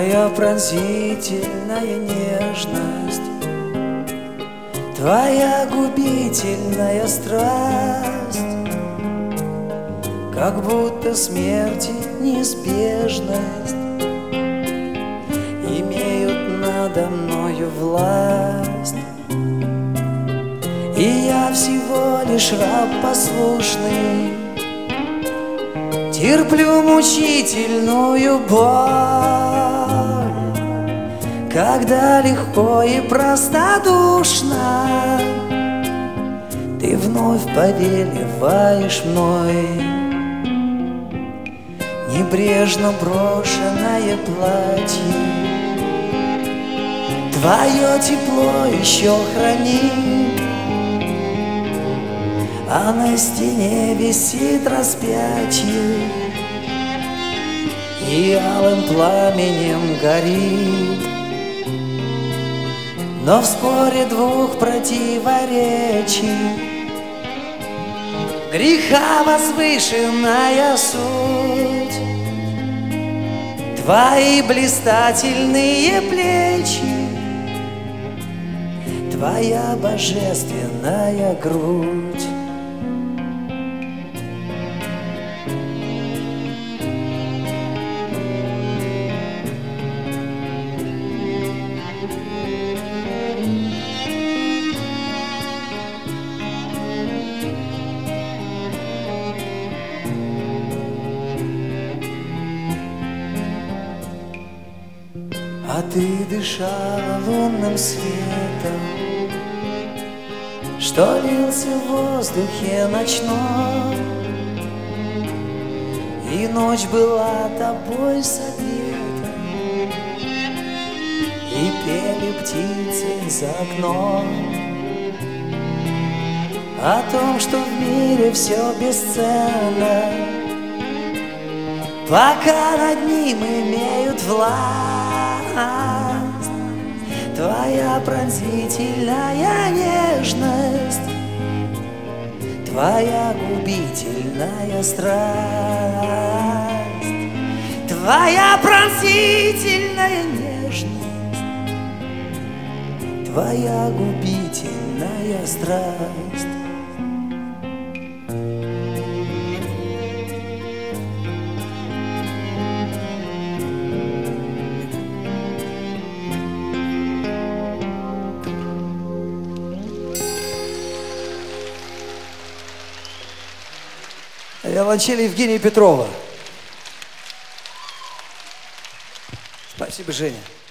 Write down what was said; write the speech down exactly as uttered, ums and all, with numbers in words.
Твоя пронзительная нежность, твоя губительная страсть, как будто смерти неизбежность имеют надо мною власть. И я всего лишь раб послушный, терплю мучительную боль, когда легко и простодушно ты вновь повелеваешь мной. Небрежно брошенное платье твое тепло еще хранит, а на стене висит распятие и алым пламенем горит. Но в споре двух противоречий греха возвышенная суть, твои блистательные плечи, твоя божественная грудь. А ты дышала лунным светом, что лился в воздухе ночном, и ночь была тобой согрета, и пели птицы за окном о том, что в мире все бесценно, пока над ним имеют власть. Твоя пронзительная нежность, твоя губительная страсть, твоя пронзительная нежность, твоя губительная страсть. Виолончель Евгения Петрова. Спасибо, Женя.